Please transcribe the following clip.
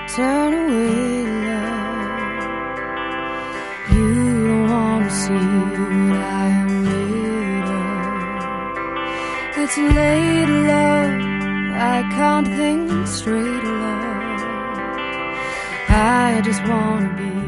turn away, love. You don't wanna see what I am made of. It's late, love, I can't think straight, love. I just wanna be